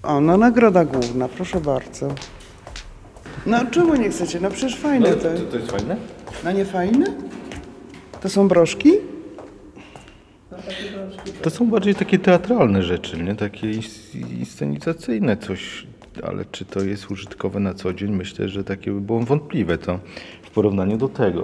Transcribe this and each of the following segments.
O, no nagroda główna, proszę bardzo. No czemu nie chcecie? No przecież fajne to. To jest fajne? No nie fajne? To są broszki? To są bardziej takie teatralne rzeczy, nie? Takie inscenizacyjne coś. Ale czy to jest użytkowe na co dzień? Myślę, że takie by było wątpliwe to w porównaniu do tego.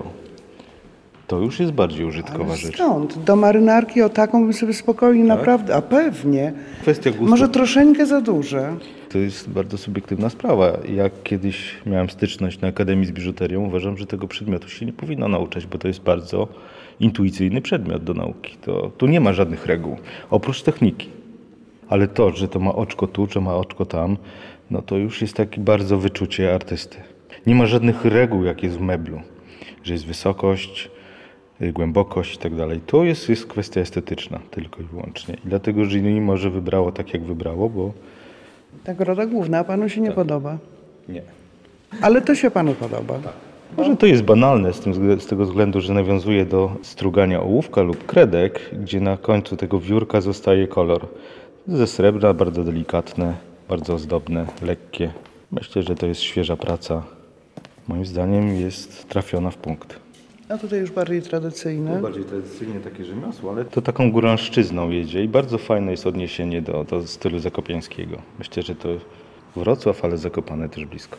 To już jest bardziej użytkowa Ale rzecz. skąd? Do marynarki o taką bym sobie spokojnie naprawdę, a pewnie. Kwestia gustu. Może troszeczkę za duże. To jest bardzo subiektywna sprawa. Jak kiedyś miałem styczność na Akademii z biżuterią, uważam, że tego przedmiotu się nie powinno nauczać, bo to jest bardzo intuicyjny przedmiot do nauki. Tu nie ma żadnych reguł, oprócz techniki. Ale to, że to ma oczko tu, że ma oczko tam, no to już jest takie bardzo wyczucie artysty. Nie ma żadnych reguł, jak jest w meblu, że jest wysokość, głębokość i tak dalej. To jest kwestia estetyczna tylko i wyłącznie. I dlatego jury może wybrało tak, jak wybrało, bo... Nagroda główna, a panu się nie podoba. Nie. Ale to się panu podoba. Może to jest banalne z tego względu, że nawiązuje do strugania ołówka lub kredek, gdzie na końcu tego wiórka zostaje kolor. Ze srebra, bardzo delikatne, bardzo ozdobne, lekkie. Myślę, że to jest świeża praca. Moim zdaniem jest trafiona w punkt. A tutaj już bardziej tradycyjne. Bardziej tradycyjnie takie rzemiosło, ale to taką góralszczyzną jedzie i bardzo fajne jest odniesienie do stylu zakopiańskiego. Myślę, że to Wrocław, ale Zakopane też blisko.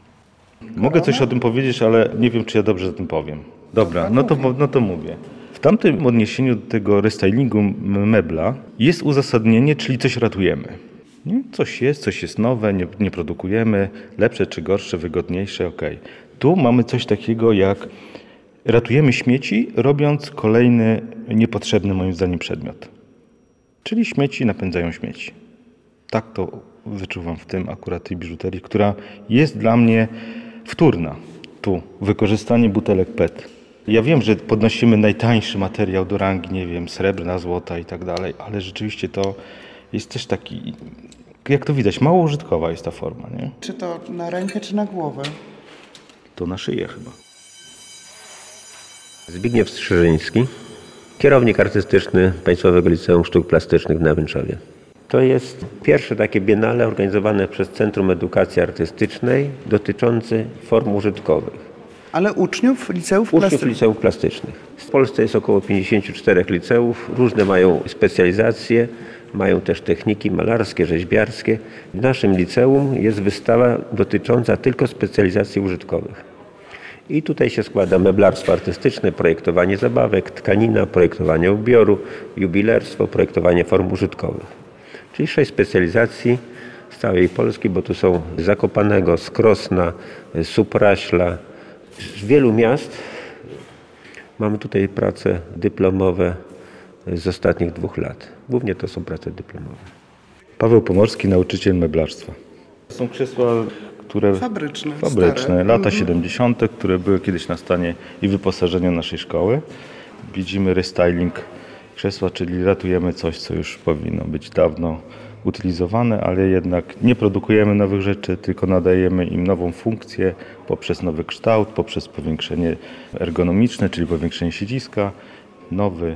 Mogę coś o tym powiedzieć, ale nie wiem, czy ja dobrze o tym powiem. Dobra, no to mówię. W tamtym odniesieniu do tego restylingu mebla jest uzasadnienie, czyli coś ratujemy. Nie? Coś jest nowe, nie produkujemy, lepsze czy gorsze, wygodniejsze, okej. Tu mamy coś takiego jak ratujemy śmieci, robiąc kolejny niepotrzebny moim zdaniem przedmiot. Czyli śmieci napędzają śmieci. Tak to wyczuwam w tym akurat tej biżuterii, która jest dla mnie wtórna. Tu wykorzystanie butelek PET. Ja wiem, że podnosimy najtańszy materiał do rangi, nie wiem, srebrna, złota i tak dalej, ale rzeczywiście to jest też taki, jak to widać, mało użytkowa jest ta forma, nie? Czy to na rękę, czy na głowę? To na szyję chyba. Zbigniew Strzyżyński, kierownik artystyczny Państwowego Liceum Sztuk Plastycznych w Nałęczowie. To jest pierwsze takie biennale organizowane przez Centrum Edukacji Artystycznej dotyczące form użytkowych. Ale uczniów liceów Uczniów plastycznych. liceów plastycznych. W Polsce jest około 54 liceów, różne mają specjalizacje, mają też techniki malarskie, rzeźbiarskie. W naszym liceum jest wystawa dotycząca tylko specjalizacji użytkowych. I tutaj się składa meblarstwo artystyczne, projektowanie zabawek, tkanina, projektowanie ubioru, jubilerstwo, projektowanie form użytkowych. Czyli 6 specjalizacji z całej Polski, bo tu są z Zakopanego, z Krosna, z Supraśla, z wielu miast. Mamy tutaj prace dyplomowe z ostatnich 2 lat. Głównie to są prace dyplomowe. Paweł Pomorski, nauczyciel meblarstwa. Są krzesła, które... Fabryczne, Fabryczne, lata 70., które były kiedyś na stanie i wyposażeniu naszej szkoły. Widzimy restyling krzesła, czyli ratujemy coś, co już powinno być dawno utylizowane, ale jednak nie produkujemy nowych rzeczy, tylko nadajemy im nową funkcję poprzez nowy kształt, poprzez powiększenie ergonomiczne, czyli powiększenie siedziska, nowy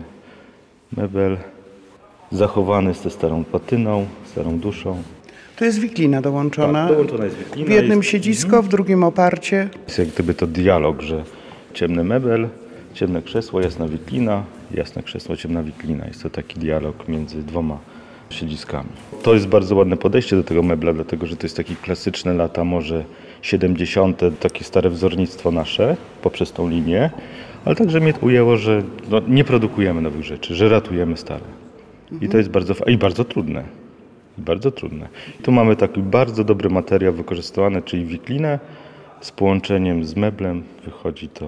mebel zachowany ze starą patyną, starą duszą. Tu jest wiklina dołączona. Tak, dołączona jest wiklina. W jednym siedzisko, w drugim oparcie. Jest jak gdyby to dialog, że ciemny mebel, ciemne krzesło, jasna wiklina, jasne krzesło, ciemna wiklina. Jest to taki dialog między 2 siedziskami. To jest bardzo ładne podejście do tego mebla, dlatego że to jest takie klasyczne lata może 70., takie stare wzornictwo nasze poprzez tą linię, ale także mnie ujęło, że nie produkujemy nowych rzeczy, że ratujemy stare. I to jest bardzo trudne. Bardzo trudne. Tu mamy taki bardzo dobry materiał wykorzystywany, czyli wiklinę z połączeniem z meblem. Wychodzi to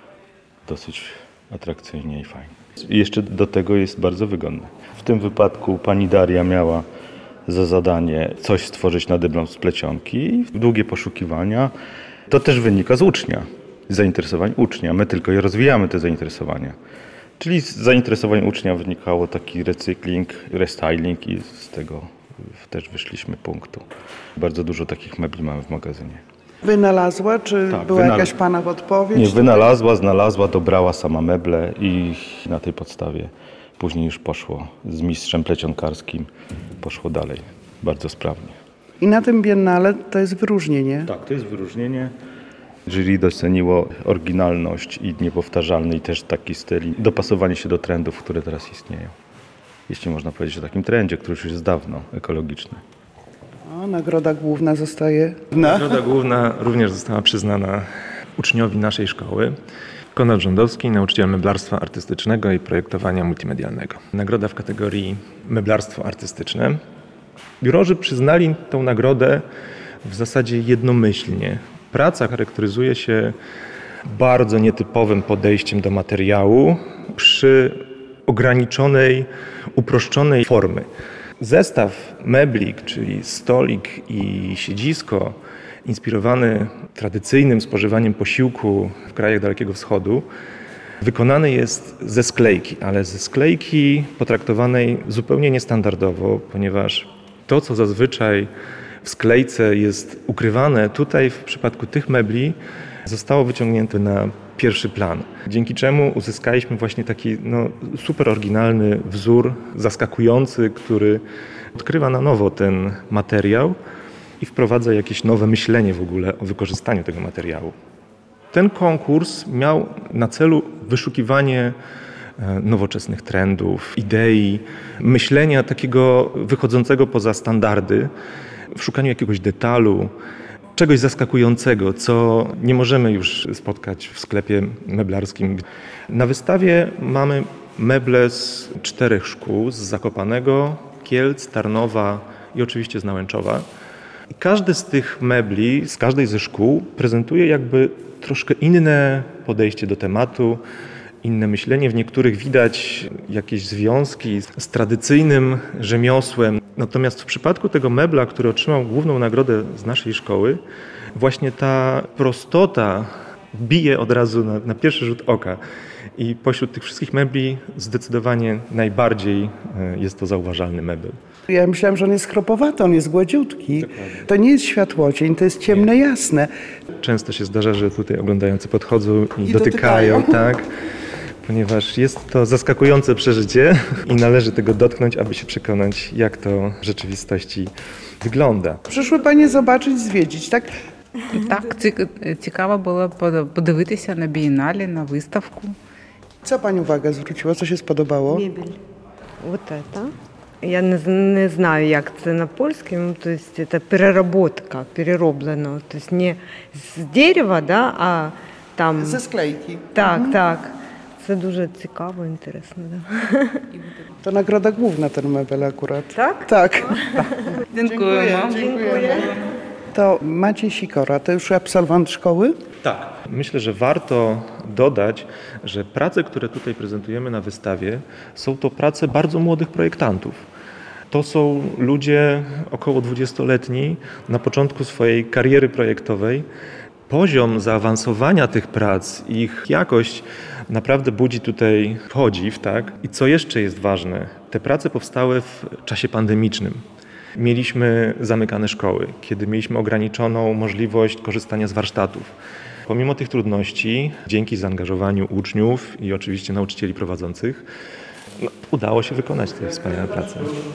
dosyć atrakcyjnie i fajnie. I jeszcze do tego jest bardzo wygodne. W tym wypadku pani Daria miała za zadanie coś stworzyć na dyplom z plecionki i długie poszukiwania. To też wynika z ucznia, z zainteresowań ucznia. My tylko je rozwijamy, te zainteresowania. Czyli z zainteresowań ucznia wynikało taki recykling, restyling i z tego też wyszliśmy punktu. Bardzo dużo takich mebli mamy w magazynie. Wynalazła, czy była jakaś pana podpowiedź? Nie, wynalazła, znalazła, dobrała sama meble i na tej podstawie później już poszło z mistrzem plecionkarskim, poszło dalej bardzo sprawnie. I na tym biennale to jest wyróżnienie. Tak, to jest wyróżnienie. Jury doceniło oryginalność i niepowtarzalny i też taki styl, i dopasowanie się do trendów, które teraz istnieją. Jeśli można powiedzieć o takim trendzie, który już jest dawno ekologiczny. O, nagroda główna zostaje. Nagroda główna również została przyznana uczniowi naszej szkoły. Konrad Rządowski, nauczyciel meblarstwa artystycznego i projektowania multimedialnego. Nagroda w kategorii meblarstwo artystyczne. Jurorzy przyznali tę nagrodę w zasadzie jednomyślnie. Praca charakteryzuje się bardzo nietypowym podejściem do materiału przy ograniczonej, uproszczonej formy. Zestaw meblik, czyli stolik i siedzisko, inspirowany tradycyjnym spożywaniem posiłku w krajach Dalekiego Wschodu, wykonany jest ze sklejki, ale ze sklejki potraktowanej zupełnie niestandardowo, ponieważ to, co zazwyczaj w sklejce jest ukrywane, tutaj w przypadku tych mebli zostało wyciągnięte na pierwszy plan. Dzięki czemu uzyskaliśmy właśnie taki super oryginalny wzór, zaskakujący, który odkrywa na nowo ten materiał i wprowadza jakieś nowe myślenie w ogóle o wykorzystaniu tego materiału. Ten konkurs miał na celu wyszukiwanie nowoczesnych trendów, idei, myślenia takiego wychodzącego poza standardy, w szukaniu jakiegoś detalu, czegoś zaskakującego, co nie możemy już spotkać w sklepie meblarskim. Na wystawie mamy meble z 4 szkół, z Zakopanego, Kielc, Tarnowa i oczywiście z Nałęczowa. I każdy z tych mebli, z każdej ze szkół prezentuje jakby troszkę inne podejście do tematu, inne myślenie. W niektórych widać jakieś związki z tradycyjnym rzemiosłem. Natomiast w przypadku tego mebla, który otrzymał główną nagrodę z naszej szkoły, właśnie ta prostota bije od razu na pierwszy rzut oka. I pośród tych wszystkich mebli zdecydowanie najbardziej jest to zauważalny mebel. Ja myślałam, że on jest chropowaty, on jest gładziutki. To nie jest światłocień, to jest ciemne, jasne. Często się zdarza, że tutaj oglądający podchodzą i dotykają. tak, ponieważ jest to zaskakujące przeżycie i należy tego dotknąć, aby się przekonać, jak to w rzeczywistości wygląda. Przyszły panie zobaczyć, zwiedzić, tak? Так, цікаво було подивитися на бієнале, на виставку. Co pani uwagę zwróciło, co się spodobało? Мебель. Вот это. Я не знаю, як це на польському, то есть это переработка, перероблено. То есть не з дерева, да, а там... Ze sklejki. Так, так. Це дуже цікаво, інтересно. Да. To nagroda główna ten mebel akurat. Так? Tak. Дякуємо. To Maciej Sikora, to już absolwent szkoły? Tak. Myślę, że warto dodać, że prace, które tutaj prezentujemy na wystawie, są to prace bardzo młodych projektantów. To są ludzie około 20-letni na początku swojej kariery projektowej. Poziom zaawansowania tych prac, ich jakość naprawdę budzi tutaj podziw, tak? I co jeszcze jest ważne, te prace powstały w czasie pandemicznym. Mieliśmy zamykane szkoły, kiedy mieliśmy ograniczoną możliwość korzystania z warsztatów. Pomimo tych trudności, dzięki zaangażowaniu uczniów i oczywiście nauczycieli prowadzących, udało się wykonać te wspaniałe prace.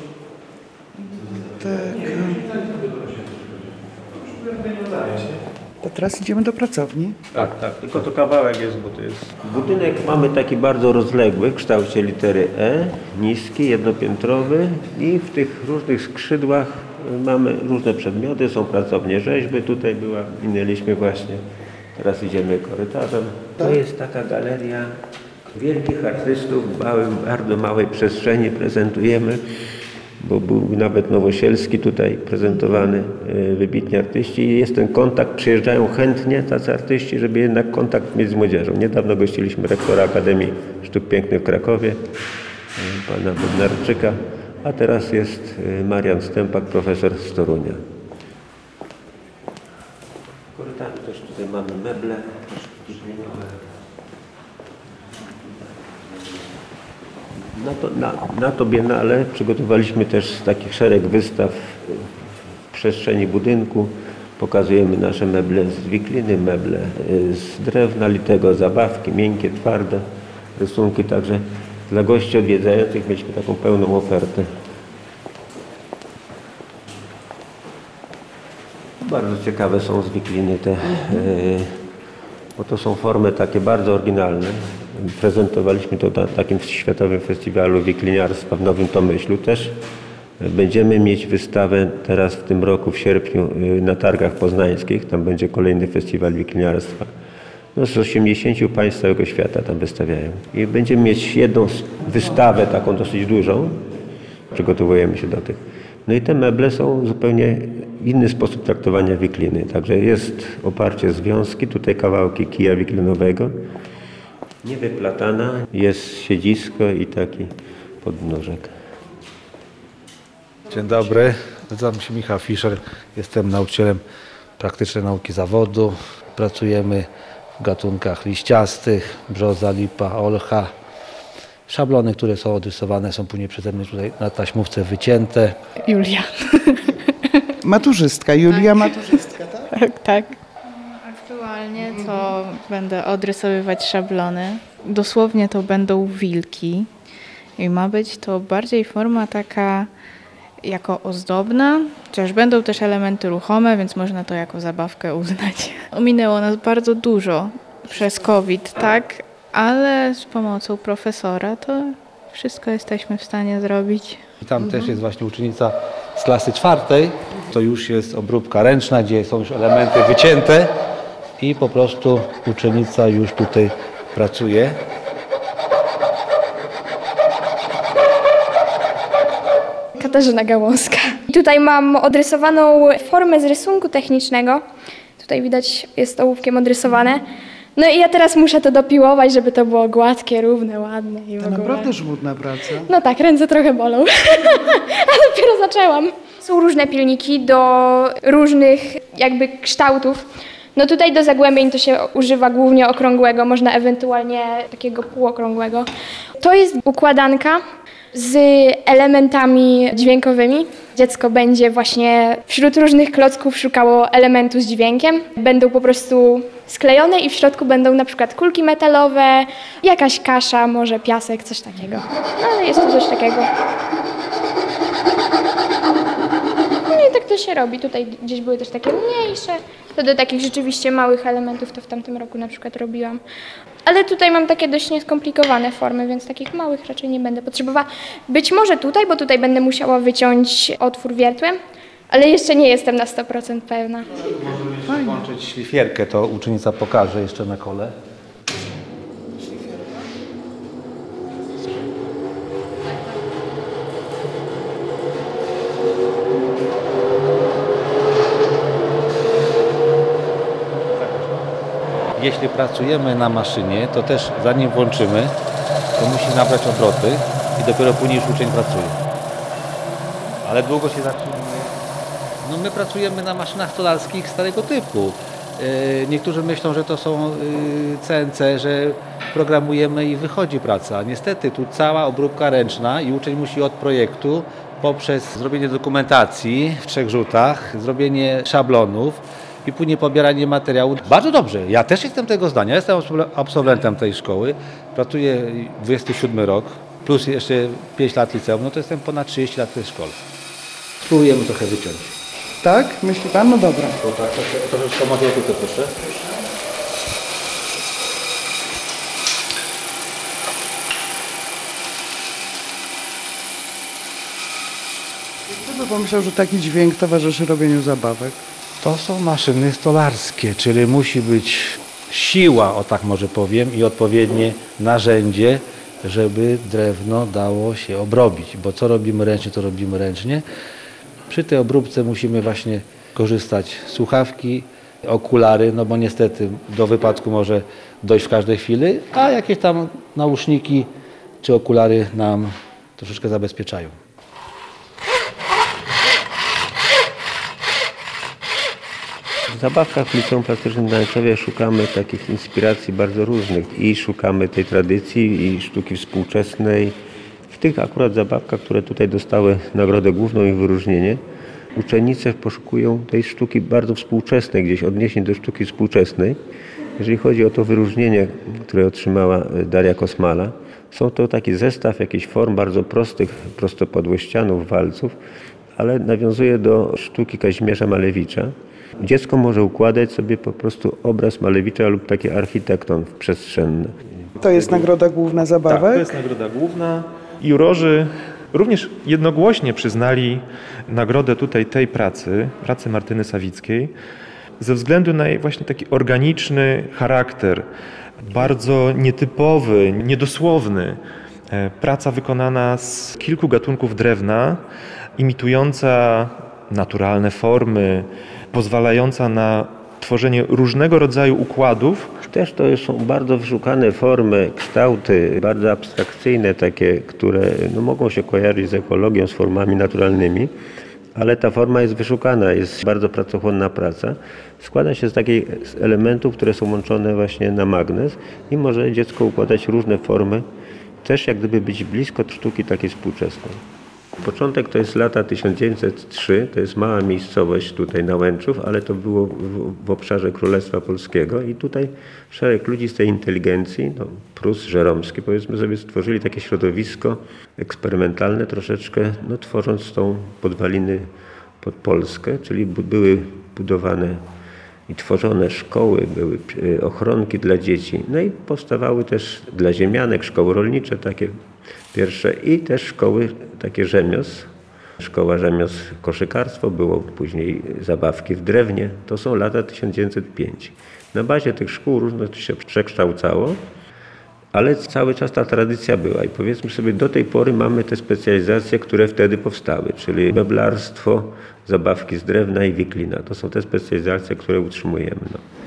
To teraz idziemy do pracowni. Tak, tak, tylko to kawałek jest, bo to jest... Budynek mamy taki bardzo rozległy w kształcie litery E, niski, jednopiętrowy i w tych różnych skrzydłach mamy różne przedmioty, są pracownie rzeźby, tutaj minęliśmy właśnie, teraz idziemy korytarzem. To jest taka galeria wielkich artystów, w bardzo małej przestrzeni prezentujemy, bo był nawet Nowosielski tutaj prezentowany, wybitni artyści i jest ten kontakt, przyjeżdżają chętnie tacy artyści, żeby jednak kontakt mieć z młodzieżą. Niedawno gościliśmy rektora Akademii Sztuk Pięknych w Krakowie, pana Bednarczyka, a teraz jest Marian Stępak, profesor z Torunia. Korytarz też tutaj mamy meble życzeniowe. Na to biennale przygotowaliśmy też takich szereg wystaw w przestrzeni budynku. Pokazujemy nasze meble z wikliny, meble z drewna litego, zabawki miękkie, twarde, rysunki. Także dla gości odwiedzających mieliśmy taką pełną ofertę. Bardzo ciekawe są zwikliny te, bo to są formy takie bardzo oryginalne. Prezentowaliśmy to na takim światowym festiwalu wikliniarstwa w Nowym Tomyślu też. Będziemy mieć wystawę teraz w tym roku, w sierpniu, na targach poznańskich. Tam będzie kolejny festiwal wikliniarstwa. No, z 80 państw całego świata tam wystawiają. I będziemy mieć jedną wystawę taką dosyć dużą. Przygotowujemy się do tych. No i te meble są zupełnie inny sposób traktowania wikliny. Także jest oparcie związki, tutaj kawałki kija wiklinowego. Niewyplatana, jest siedzisko i taki podnóżek. Dzień dobry, nazywam się Michał Fischer, jestem nauczycielem praktycznej nauki zawodu. Pracujemy w gatunkach liściastych, brzoza, lipa, olcha. Szablony, które są odrysowane, są później przeze mnie tutaj na taśmówce wycięte. Julia. Maturzystka, Julia maturzystka, tak? Tak. Aktualnie to będę odrysowywać szablony. Dosłownie to będą wilki i ma być to bardziej forma taka jako ozdobna, chociaż będą też elementy ruchome, więc można to jako zabawkę uznać. Ominęło nas bardzo dużo przez COVID, tak, ale z pomocą profesora to wszystko jesteśmy w stanie zrobić. I tam też jest właśnie uczennica z klasy 4. To już jest obróbka ręczna, gdzie są już elementy wycięte i po prostu uczennica już tutaj pracuje. Katarzyna Gałązka. Tutaj mam odrysowaną formę z rysunku technicznego. Tutaj widać, jest ołówkiem odrysowane. No i ja teraz muszę to dopiłować, żeby to było gładkie, równe, ładne i w To ogóle. naprawdę żmudna praca. No tak, ręce trochę bolą. A dopiero zaczęłam. Są różne pilniki do różnych jakby kształtów. No tutaj do zagłębień to się używa głównie okrągłego, można ewentualnie takiego półokrągłego. To jest układanka z elementami dźwiękowymi. Dziecko będzie właśnie wśród różnych klocków szukało elementu z dźwiękiem. Będą po prostu sklejone i w środku będą na przykład kulki metalowe, jakaś kasza, może piasek, coś takiego. No, ale jest tu coś takiego. No i tak to się robi. Tutaj gdzieś były też takie mniejsze. To do takich rzeczywiście małych elementów to w tamtym roku na przykład robiłam. Ale tutaj mam takie dość nieskomplikowane formy, więc takich małych raczej nie będę potrzebowała. Być może tutaj, bo tutaj będę musiała wyciąć otwór wiertłem, ale jeszcze nie jestem na 100% pewna. Możemy włączyć szlifierkę, to uczennica pokaże jeszcze na kole. Jeśli pracujemy na maszynie, to też zanim włączymy, to musi nabrać obroty i dopiero później już uczeń pracuje. Ale długo się zatrzymuje. No my pracujemy na maszynach stolarskich starego typu. Niektórzy myślą, że to są CNC, że programujemy i wychodzi praca. Niestety tu cała obróbka ręczna i uczeń musi od projektu poprzez zrobienie dokumentacji w 3 rzutach, zrobienie szablonów i później pobieranie materiału. Bardzo dobrze, ja też jestem tego zdania, jestem absolwentem tej szkoły, pracuję 27 rok, plus jeszcze 5 lat liceum, no to jestem ponad 30 lat w tej szkole. Spróbujemy trochę wyciąć. Tak? Myśli pan? No dobra. To tak, troszeczkę może tutaj proszę. Kto by pomyślał, że taki dźwięk towarzyszy robieniu zabawek? To są maszyny stolarskie, czyli musi być siła, o tak może powiem, i odpowiednie narzędzie, żeby drewno dało się obrobić. Bo co robimy ręcznie, to robimy ręcznie. Przy tej obróbce musimy właśnie korzystać z słuchawki, okulary, no bo niestety do wypadku może dojść w każdej chwili, a jakieś tam nauszniki czy okulary nam troszeczkę zabezpieczają. W zabawkach w Liceum Plastycznym w Nańczowie szukamy takich inspiracji bardzo różnych i szukamy tej tradycji i sztuki współczesnej. W tych akurat zabawkach, które tutaj dostały nagrodę główną i wyróżnienie, uczennice poszukują tej sztuki bardzo współczesnej, gdzieś odniesień do sztuki współczesnej. Jeżeli chodzi o to wyróżnienie, które otrzymała Daria Kosmala, są to taki zestaw jakichś form bardzo prostych, prostopadłościanów, walców, ale nawiązuje do sztuki Kazimierza Malewicza. Dziecko może układać sobie po prostu obraz Malewicza lub taki architekton przestrzenny. To jest nagroda główna zabawek? Tak, to jest nagroda główna. Jurorzy również jednogłośnie przyznali nagrodę tutaj tej pracy Martyny Sawickiej, ze względu na jej właśnie taki organiczny charakter, bardzo nietypowy, niedosłowny. Praca wykonana z kilku gatunków drewna, imitująca naturalne formy, pozwalająca na tworzenie różnego rodzaju układów. Też to są bardzo wyszukane formy, kształty, bardzo abstrakcyjne takie, które mogą się kojarzyć z ekologią, z formami naturalnymi, ale ta forma jest wyszukana, jest bardzo pracochłonna praca. Składa się z takich elementów, które są łączone właśnie na magnes i może dziecko układać różne formy, też jak gdyby być blisko sztuki takiej współczesnej. Początek to jest lata 1903, to jest mała miejscowość tutaj na Łęczów, ale to było w obszarze Królestwa Polskiego i tutaj szereg ludzi z tej inteligencji, Prus, Żeromski powiedzmy sobie, stworzyli takie środowisko eksperymentalne troszeczkę, tworząc tą podwaliny pod Polskę, czyli były budowane i tworzone szkoły, były ochronki dla dzieci, i powstawały też dla ziemianek szkoły rolnicze takie pierwsze i też szkoły takie rzemiosł. Szkoła rzemiosł koszykarstwo, było później zabawki w drewnie. To są lata 1905. Na bazie tych szkół różno to się przekształcało, ale cały czas ta tradycja była i powiedzmy sobie do tej pory mamy te specjalizacje, które wtedy powstały, czyli meblarstwo, zabawki z drewna i wiklina. To są te specjalizacje, które utrzymujemy.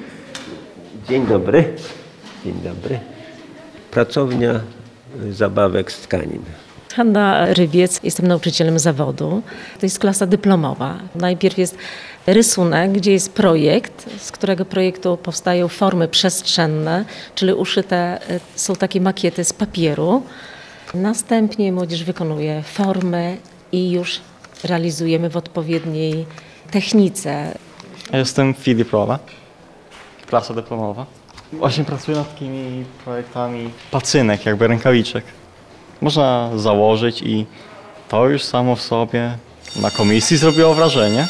Dzień dobry. Dzień dobry. Pracownia zabawek z tkanin. Hanna Rybiec, jestem nauczycielem zawodu. To jest klasa dyplomowa. Najpierw jest rysunek, gdzie jest projekt, z którego projektu powstają formy przestrzenne, czyli uszyte są takie makiety z papieru. Następnie młodzież wykonuje formy i już realizujemy w odpowiedniej technice. Ja jestem Filip Rola, klasa dyplomowa. Właśnie pracuję nad takimi projektami pacynek, jakby rękawiczek. Można założyć i to już samo w sobie na komisji zrobiło wrażenie.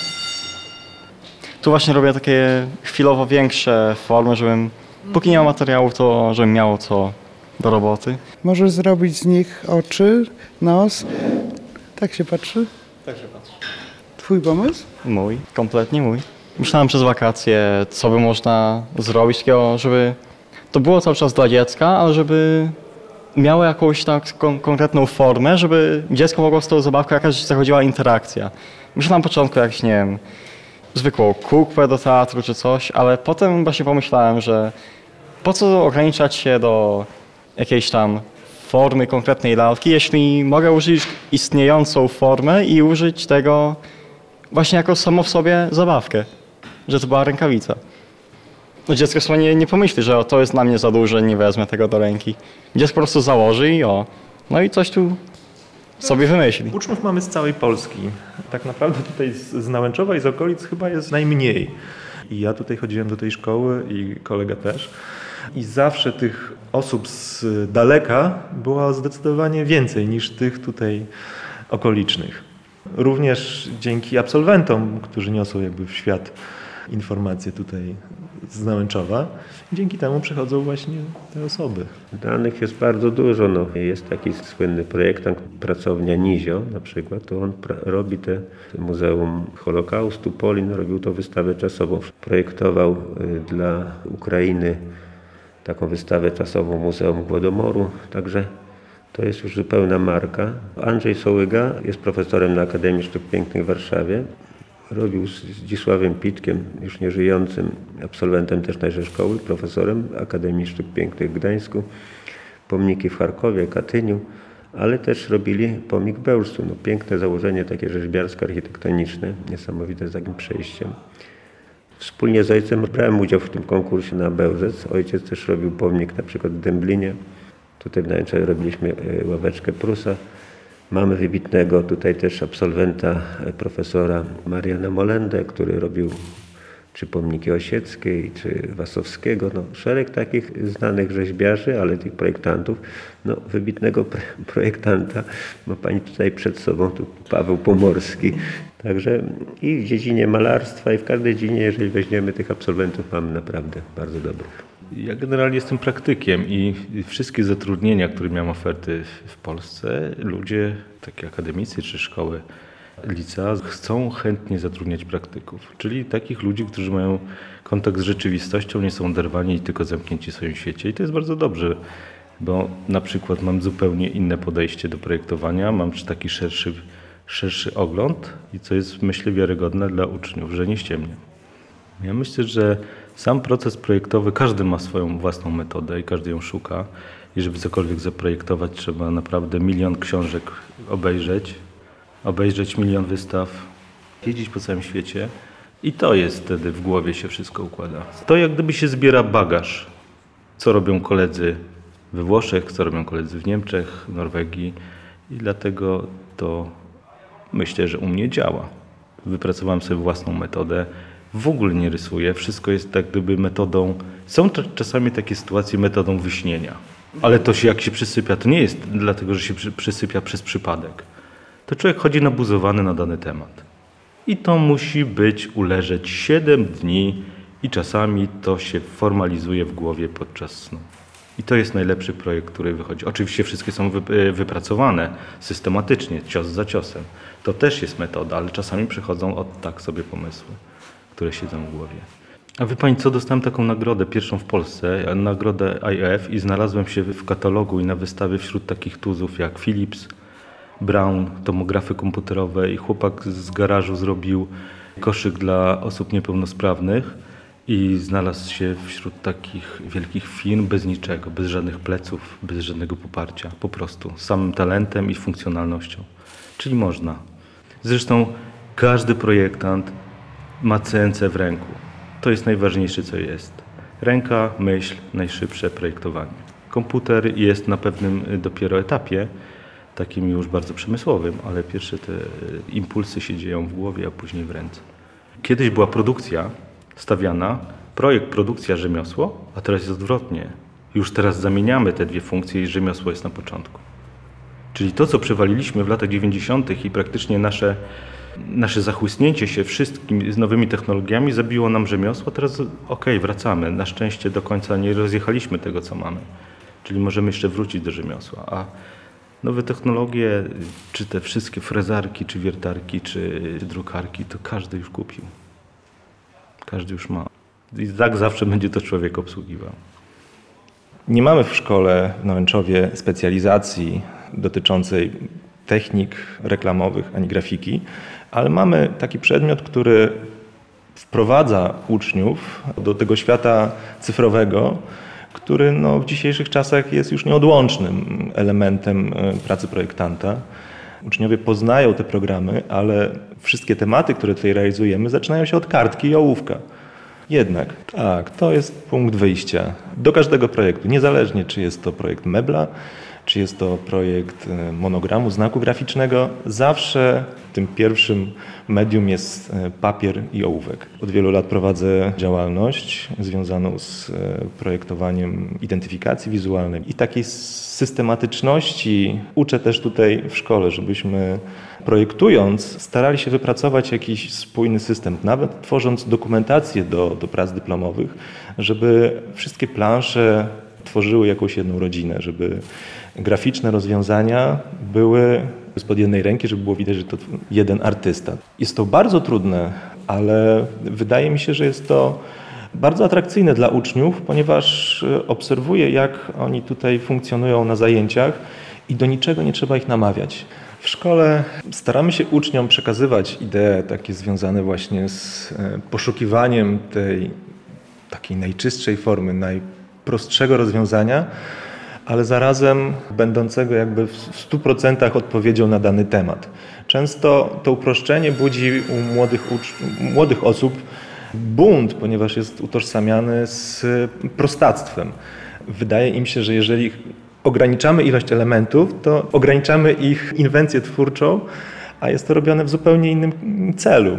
Tu właśnie robię takie chwilowo większe formy, żebym, póki nie ma materiału, to żebym miało co do roboty. Możesz zrobić z nich oczy, nos. Tak się patrzy? Tak się patrzy. Twój pomysł? Mój, kompletnie mój. Myślałem przez wakacje, co by można zrobić takiego, żeby to było cały czas dla dziecka, ale żeby miało jakąś konkretną formę, żeby dziecko mogło z tą zabawką jakaś zachodziła interakcja. Myślałem na początku jakąś, nie wiem, zwykłą kuklę do teatru czy coś, ale potem właśnie pomyślałem, że po co ograniczać się do jakiejś tam formy konkretnej lalki, jeśli mogę użyć istniejącą formę i użyć tego właśnie jako samo w sobie zabawkę, że to była rękawica. Dziecko sobie nie pomyśli, że to jest dla mnie za duże, nie wezmę tego do ręki. Dziecko po prostu założy i i coś tu sobie wymyśli. Uczniów mamy z całej Polski. Tak naprawdę tutaj z Nałęczowa i z okolic chyba jest najmniej. I ja tutaj chodziłem do tej szkoły i kolega też. I zawsze tych osób z daleka było zdecydowanie więcej niż tych tutaj okolicznych. Również dzięki absolwentom, którzy niosą jakby w świat informacje tutaj z Nałęczowa. Dzięki temu przychodzą właśnie te osoby. Danych jest bardzo dużo. Jest taki słynny projektant, pracownia Nizio na przykład, to on robi te Muzeum Holokaustu, Polin, robił to wystawę czasową. Projektował dla Ukrainy taką wystawę czasową Muzeum Głodomoru, także to jest już zupełna marka. Andrzej Sołyga jest profesorem na Akademii Sztuk Pięknych w Warszawie. Robił z Zdzisławem Pitkiem, już nieżyjącym, absolwentem też tejże szkoły, profesorem Akademii Sztuk Pięknych w Gdańsku, pomniki w Charkowie, Katyniu, ale też robili pomnik w Bełżcu. Piękne założenie takie rzeźbiarsko-architektoniczne, niesamowite z takim przejściem. Wspólnie z ojcem brałem udział w tym konkursie na Bełżec. Ojciec też robił pomnik na przykład w Dęblinie. Tutaj w Nałęczowie robiliśmy ławeczkę Prusa. Mamy wybitnego tutaj też absolwenta, profesora Mariana Molendę, który robił czy pomniki Osieckiej, czy Wasowskiego. No, szereg takich znanych rzeźbiarzy, ale tych projektantów. No, wybitnego projektanta ma pani tutaj przed sobą, tu Paweł Pomorski. Także i w dziedzinie malarstwa, i w każdej dziedzinie, jeżeli weźmiemy tych absolwentów, mamy naprawdę bardzo dobrych. Ja generalnie jestem praktykiem i wszystkie zatrudnienia, które miałem oferty w Polsce, ludzie takie akademicy czy szkoły, licea chcą chętnie zatrudniać praktyków, czyli takich ludzi, którzy mają kontakt z rzeczywistością, nie są oderwani i tylko zamknięci w swoim świecie. I to jest bardzo dobrze, bo na przykład mam zupełnie inne podejście do projektowania, mam taki szerszy ogląd i co jest, myślę, wiarygodne dla uczniów, że nie ściemniam. Ja myślę, że sam proces projektowy, każdy ma swoją własną metodę i każdy ją szuka. I żeby cokolwiek zaprojektować, trzeba naprawdę 1 000 000 książek obejrzeć 1 000 000 wystaw, jeździć po całym świecie i to jest wtedy w głowie się wszystko układa. To jak gdyby się zbiera bagaż, co robią koledzy we Włoszech, co robią koledzy w Niemczech, w Norwegii i dlatego to myślę, że u mnie działa. Wypracowałem sobie własną metodę, w ogóle nie rysuję, wszystko jest tak gdyby metodą, są czasami takie sytuacje metodą wyśnienia, ale to się jak się przysypia, to nie jest dlatego, że się przysypia przez przypadek. To człowiek chodzi nabuzowany na dany temat. I to musi uleżeć 7 dni i czasami to się formalizuje w głowie podczas snu. I to jest najlepszy projekt, który wychodzi. Oczywiście wszystkie są wypracowane systematycznie, cios za ciosem. To też jest metoda, ale czasami przychodzą tak sobie pomysły, które siedzą w głowie. A wie pani co, dostałem taką nagrodę, pierwszą w Polsce, nagrodę IF i znalazłem się w katalogu i na wystawie wśród takich tuzów jak Philips, Brown, tomografy komputerowe i chłopak z garażu zrobił koszyk dla osób niepełnosprawnych i znalazł się wśród takich wielkich firm bez niczego, bez żadnych pleców, bez żadnego poparcia, po prostu z samym talentem i funkcjonalnością. Czyli można. Zresztą każdy projektant ma CNC w ręku. To jest najważniejsze, co jest. Ręka, myśl, najszybsze projektowanie. Komputer jest na pewnym dopiero etapie, takim już bardzo przemysłowym, ale pierwsze te impulsy się dzieją w głowie, a później w ręce. Kiedyś była produkcja stawiana, projekt, produkcja, rzemiosło, a teraz jest odwrotnie. Już teraz zamieniamy te dwie funkcje i rzemiosło jest na początku. Czyli to, co przewaliliśmy w latach 90. i praktycznie nasze zachłysnięcie się wszystkim z nowymi technologiami zabiło nam rzemiosło, teraz wracamy. Na szczęście do końca nie rozjechaliśmy tego, co mamy. Czyli możemy jeszcze wrócić do rzemiosła. A nowe technologie, czy te wszystkie frezarki, czy wiertarki, czy drukarki, to każdy już kupił. Każdy już ma. I tak zawsze będzie to człowiek obsługiwał. Nie mamy w szkole w Nałęczowie specjalizacji dotyczącej technik reklamowych ani grafiki, ale mamy taki przedmiot, który wprowadza uczniów do tego świata cyfrowego, który w dzisiejszych czasach jest już nieodłącznym elementem pracy projektanta. Uczniowie poznają te programy, ale wszystkie tematy, które tutaj realizujemy, zaczynają się od kartki i ołówka. Jednak, tak, to jest punkt wyjścia do każdego projektu, niezależnie czy jest to projekt mebla, czy jest to projekt monogramu, znaku graficznego, zawsze tym pierwszym medium jest papier i ołówek. Od wielu lat prowadzę działalność związaną z projektowaniem identyfikacji wizualnej i takiej systematyczności uczę też tutaj w szkole, żebyśmy projektując starali się wypracować jakiś spójny system, nawet tworząc dokumentację do prac dyplomowych, żeby wszystkie plansze tworzyły jakąś jedną rodzinę, żeby graficzne rozwiązania były spod jednej ręki, żeby było widać, że to jeden artysta. Jest to bardzo trudne, ale wydaje mi się, że jest to bardzo atrakcyjne dla uczniów, ponieważ obserwuję, jak oni tutaj funkcjonują na zajęciach i do niczego nie trzeba ich namawiać. W szkole staramy się uczniom przekazywać idee takie związane właśnie z poszukiwaniem tej takiej najczystszej formy, najprostszego rozwiązania, ale zarazem będącego jakby w 100% odpowiedzią na dany temat. Często to uproszczenie budzi u młodych osób bunt, ponieważ jest utożsamiany z prostactwem. Wydaje im się, że jeżeli ograniczamy ilość elementów, to ograniczamy ich inwencję twórczą, a jest to robione w zupełnie innym celu.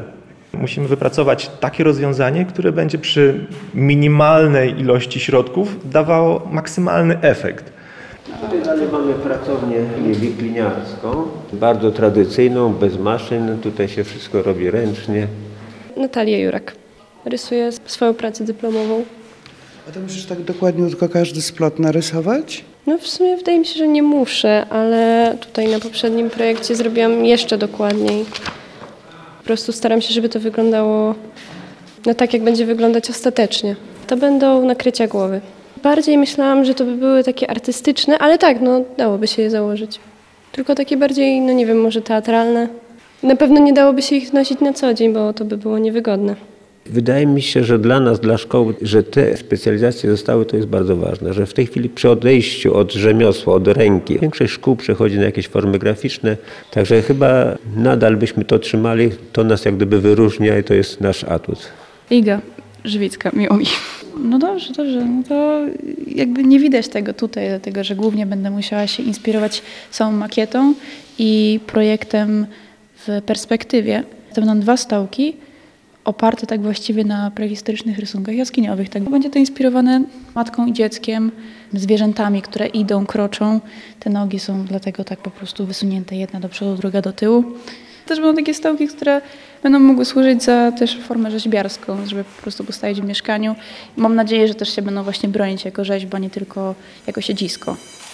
Musimy wypracować takie rozwiązanie, które będzie przy minimalnej ilości środków dawało maksymalny efekt. Ale mamy pracownię wikliniarską, bardzo tradycyjną, bez maszyn. Tutaj się wszystko robi ręcznie. Natalia Jurak. Rysuję swoją pracę dyplomową. A to musisz tak dokładnie tylko każdy splot narysować? No w sumie wydaje mi się, że nie muszę, ale tutaj na poprzednim projekcie zrobiłam jeszcze dokładniej. Po prostu staram się, żeby to wyglądało tak, jak będzie wyglądać ostatecznie. To będą nakrycia głowy. Bardziej myślałam, że to by były takie artystyczne, ale tak, dałoby się je założyć. Tylko takie bardziej, nie wiem, może teatralne. Na pewno nie dałoby się ich nosić na co dzień, bo to by było niewygodne. Wydaje mi się, że dla nas, dla szkoły, że te specjalizacje zostały, to jest bardzo ważne, że w tej chwili przy odejściu od rzemiosła, od ręki, większość szkół przechodzi na jakieś formy graficzne, także chyba nadal byśmy to trzymali, to nas jak gdyby wyróżnia i to jest nasz atut. Iga Żywicka, miło mi. No dobrze, no to jakby nie widać tego tutaj, dlatego że głównie będę musiała się inspirować samą makietą i projektem w perspektywie. To będą 2 stołki oparte tak właściwie na prehistorycznych rysunkach jaskiniowych. Tak będzie to inspirowane matką i dzieckiem, zwierzętami, które idą, kroczą. Te nogi są dlatego tak po prostu wysunięte, jedna do przodu, druga do tyłu. Też będą takie stołki, które będą mogły służyć za też formę rzeźbiarską, żeby po prostu postawić w mieszkaniu. Mam nadzieję, że też się będą właśnie bronić jako rzeźba, nie tylko jako siedzisko.